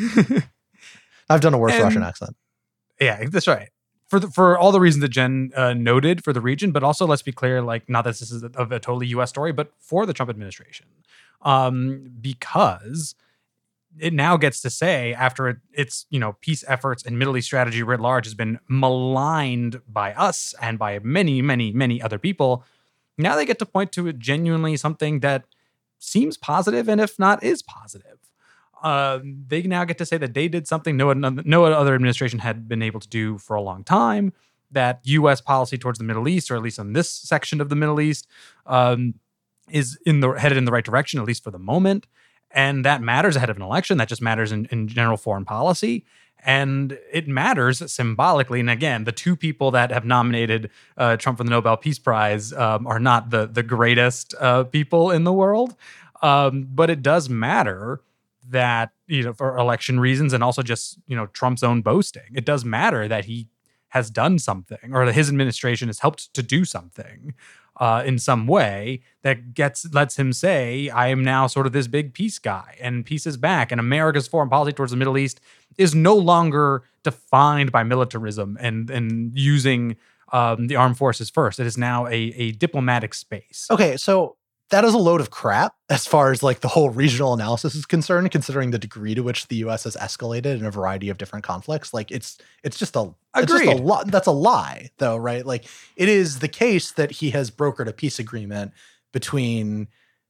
I've done a worse and- Russian accent. yeah, that's right. For the, for all the reasons that Jen uh, noted for the region, but also let's be clear, like not that this is a, of a totally U S story, but for the Trump administration, um, because it now gets to say after it, its you know peace efforts and Middle East strategy writ large has been maligned by us and by many, many, many other people. Now they get to point to it genuinely something that seems positive, and if not, is positive. Uh, they now get to say that they did something no another, no other administration had been able to do for a long time, that U S policy towards the Middle East, or at least on this section of the Middle East, um, is in the headed in the right direction, at least for the moment. And that matters ahead of an election. That just matters in, in general foreign policy. And it matters symbolically. And again, the two people that have nominated uh, Trump for the Nobel Peace Prize um, are not the, the greatest uh, people in the world. Um, but it does matter that, you know, for election reasons and also just, you know, Trump's own boasting. It does matter that he has done something, or that his administration has helped to do something uh, in some way that gets lets him say, I am now sort of this big peace guy, and peace is back. And America's foreign policy towards the Middle East is no longer defined by militarism and, and using um, the armed forces first. It is now a, a diplomatic space. Okay, so that is a load of crap as far as like the whole regional analysis is concerned, considering the degree to which the U S has escalated in a variety of different conflicts. Like it's it's just a it's just a Agreed. lot. That's a lie, though, right? Like it is the case that he has brokered a peace agreement between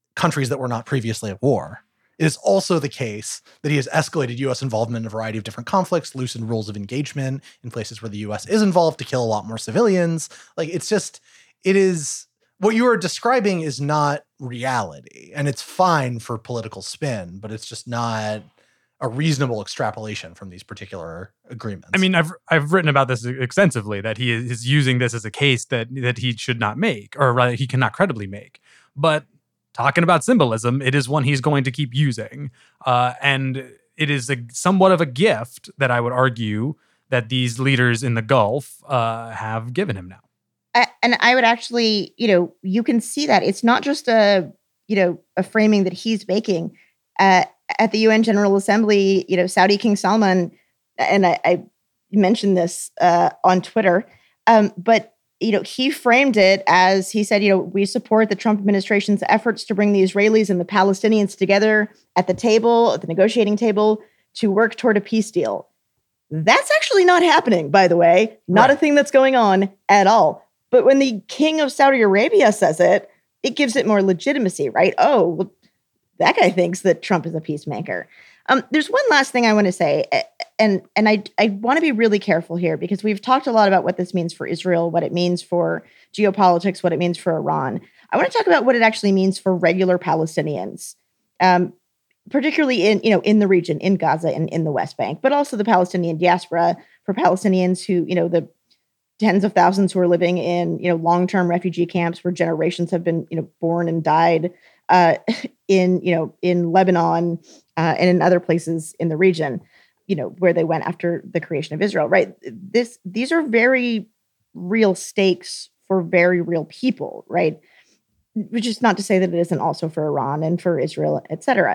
countries that were not previously at war. It is also the case that he has escalated U S involvement in a variety of different conflicts, loosened rules of engagement in places where the U S is involved to kill a lot more civilians. Like, it's just, it is, what you are describing is not reality. And it's fine for political spin, but it's just not a reasonable extrapolation from these particular agreements. I mean, I've I've written about this extensively, that he is using this as a case that that he should not make, or rather he cannot credibly make. But talking about symbolism, it is one he's going to keep using. Uh, and it is a, somewhat of a gift that I would argue that these leaders in the Gulf uh, have given him now. And I would actually, you know, you can see that it's not just a, you know, a framing that he's making. Uh, at the U N General Assembly, you know, Saudi King Salman, and I, I mentioned this uh, on Twitter, um, but, you know, he framed it as, he said, you know, we support the Trump administration's efforts to bring the Israelis and the Palestinians together at the table, at the negotiating table, to work toward a peace deal. That's actually not happening, by the way, not right. a thing that's going on at all. But when the king of Saudi Arabia says it, it gives it more legitimacy, right? Oh, well, that guy thinks that Trump is a peacemaker. Um, there's one last thing I want to say, and and I I want to be really careful here, because we've talked a lot about what this means for Israel, what it means for geopolitics, what it means for Iran. I want to talk about what it actually means for regular Palestinians, um, particularly in you know in the region, in Gaza and in the West Bank, but also the Palestinian diaspora, for Palestinians who you know the tens of thousands who are living in, you know, long-term refugee camps where generations have been, you know, born and died uh, in, you know, in Lebanon uh, and in other places in the region, you know, where they went after the creation of Israel, right? This, these are very real stakes for very real people, right? Which is not to say that it isn't also for Iran and for Israel, et cetera.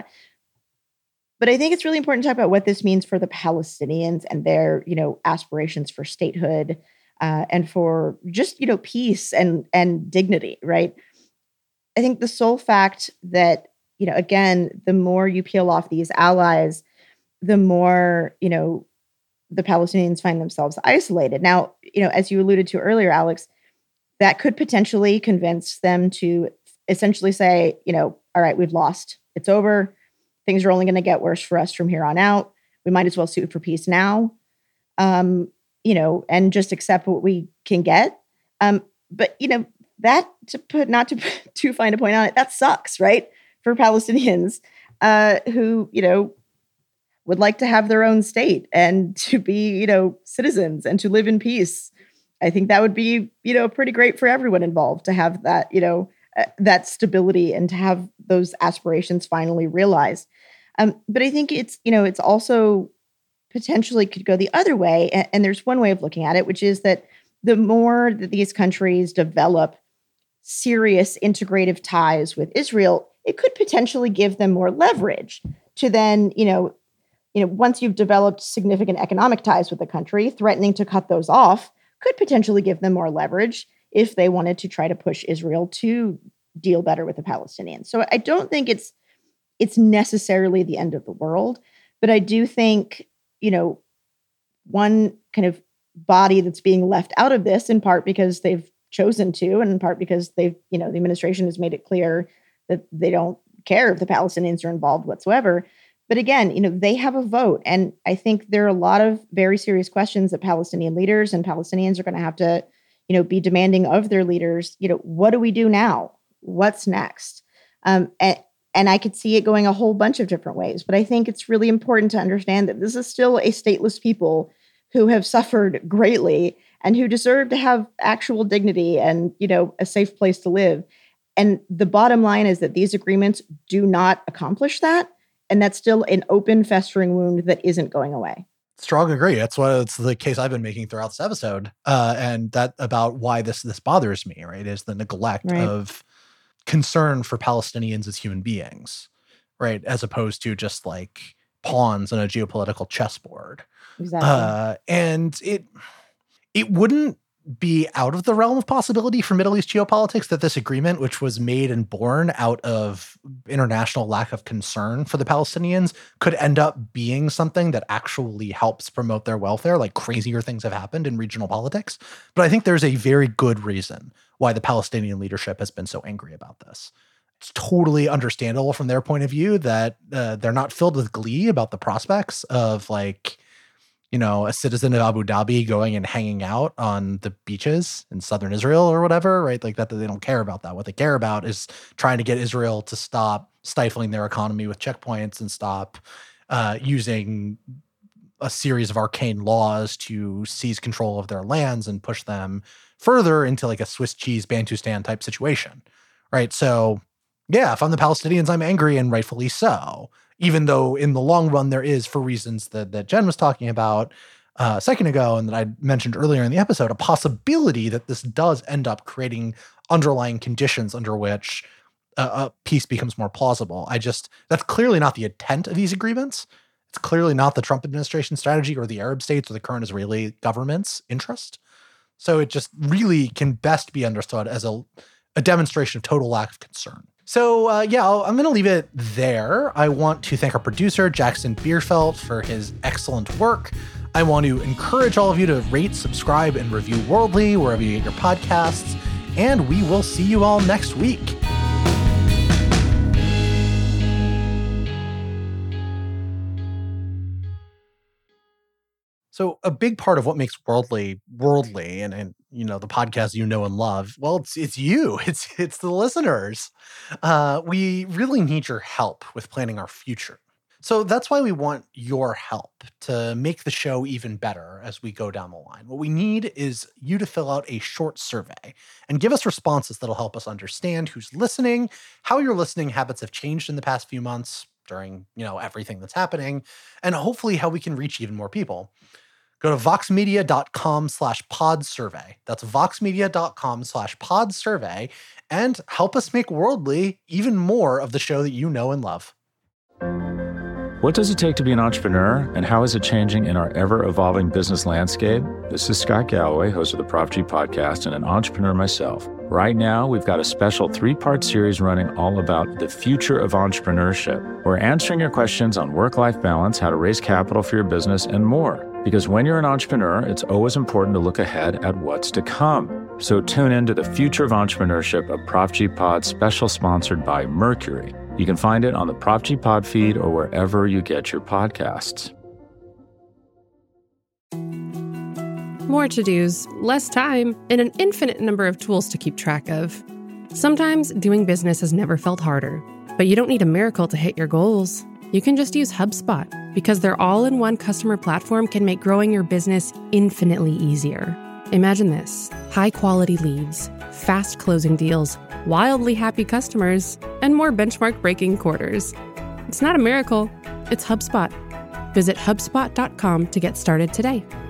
But I think it's really important to talk about what this means for the Palestinians and their, you know, aspirations for statehood, Uh, and for just, you know, peace and and dignity, right? I think the sole fact that, you know, again, the more you peel off these allies, the more, you know, the Palestinians find themselves isolated. Now, you know, as you alluded to earlier, Alex, that could potentially convince them to essentially say, you know, all right, we've lost. It's over. Things are only going to get worse for us from here on out. We might as well sue for peace now. Um, you know, and just accept what we can get. Um, but, you know, that to put, not to put too fine a point on it, that sucks, right? For Palestinians uh, who, you know, would like to have their own state and to be, you know, citizens and to live in peace. I think that would be, you know, pretty great for everyone involved to have that, you know, uh, that stability and to have those aspirations finally realized. Um, but I think it's, you know, it's also potentially could go the other way. And, and there's one way of looking at it, which is that the more that these countries develop serious integrative ties with Israel, it could potentially give them more leverage to then, you know, you know, once you've developed significant economic ties with the country, threatening to cut those off could potentially give them more leverage if they wanted to try to push Israel to deal better with the Palestinians. So I don't think it's it's necessarily the end of the world, but I do think, you know, one kind of body that's being left out of this, in part because they've chosen to, and in part because they've, you know, the administration has made it clear that they don't care if the Palestinians are involved whatsoever. But again, you know, they have a vote. And I think there are a lot of very serious questions that Palestinian leaders and Palestinians are going to have to, you know, be demanding of their leaders. You know, what do we do now? What's next? Um, and, And I could see it going a whole bunch of different ways. But I think it's really important to understand that this is still a stateless people who have suffered greatly and who deserve to have actual dignity and, you know, a safe place to live. And the bottom line is that these agreements do not accomplish that. And that's still an open, festering wound that isn't going away. Strong agree. That's what it's the case I've been making throughout this episode. Uh, and that about why this this bothers me, right, is the neglect right. of concern for Palestinians as human beings, right? As opposed to just like pawns on a geopolitical chessboard. Exactly. Uh, and it it wouldn't be out of the realm of possibility for Middle East geopolitics that this agreement, which was made and born out of international lack of concern for the Palestinians, could end up being something that actually helps promote their welfare. Like crazier things have happened in regional politics. But I think there's a very good reason why the Palestinian leadership has been so angry about this. It's totally understandable from their point of view that uh, they're not filled with glee about the prospects of like, you know, a citizen of Abu Dhabi going and hanging out on the beaches in southern Israel or whatever, right? Like that, that they don't care about that. What they care about is trying to get Israel to stop stifling their economy with checkpoints and stop uh, using a series of arcane laws to seize control of their lands and push them further into like a Swiss cheese Bantustan type situation, right? So yeah, if I'm the Palestinians, I'm angry, and rightfully so. Even though in the long run, there is, for reasons that, that Jen was talking about uh, a second ago and that I mentioned earlier in the episode, a possibility that this does end up creating underlying conditions under which a, a peace becomes more plausible. I just, that's clearly not the intent of these agreements. It's clearly not the Trump administration strategy or the Arab states or the current Israeli government's interest. So it just really can best be understood as a, a demonstration of total lack of concern. So, uh, yeah, I'll, I'm going to leave it there. I want to thank our producer, Jackson Bierfeld, for his excellent work. I want to encourage all of you to rate, subscribe, and review Worldly wherever you get your podcasts. And we will see you all next week. So a big part of what makes Worldly worldly and, and you know, the podcast you know and love, well, it's it's you. It's it's the listeners. Uh, we really need your help with planning our future. So that's why we want your help to make the show even better as we go down the line. What we need is you to fill out a short survey and give us responses that'll help us understand who's listening, how your listening habits have changed in the past few months during, you know, everything that's happening, and hopefully how we can reach even more people. Go to voxmedia.com slash pod survey. That's voxmedia.com slash pod survey and help us make Worldly even more of the show that you know and love. What does it take to be an entrepreneur, and how is it changing in our ever-evolving business landscape? This is Scott Galloway, host of the Prop G podcast and an entrepreneur myself. Right now, we've got a special three-part series running all about the future of entrepreneurship. We're answering your questions on work-life balance, how to raise capital for your business, and more. Because when you're an entrepreneur, it's always important to look ahead at what's to come. So tune in to the Future of Entrepreneurship, a Prop G Pod special sponsored by Mercury. You can find it on the Prop G Pod feed or wherever you get your podcasts. More to-dos, less time, and an infinite number of tools to keep track of. Sometimes doing business has never felt harder, but you don't need a miracle to hit your goals. You can just use HubSpot, because their all-in-one customer platform can make growing your business infinitely easier. Imagine this: high-quality leads, fast closing deals, wildly happy customers, and more benchmark-breaking quarters. It's not a miracle, it's HubSpot. Visit HubSpot dot com to get started today.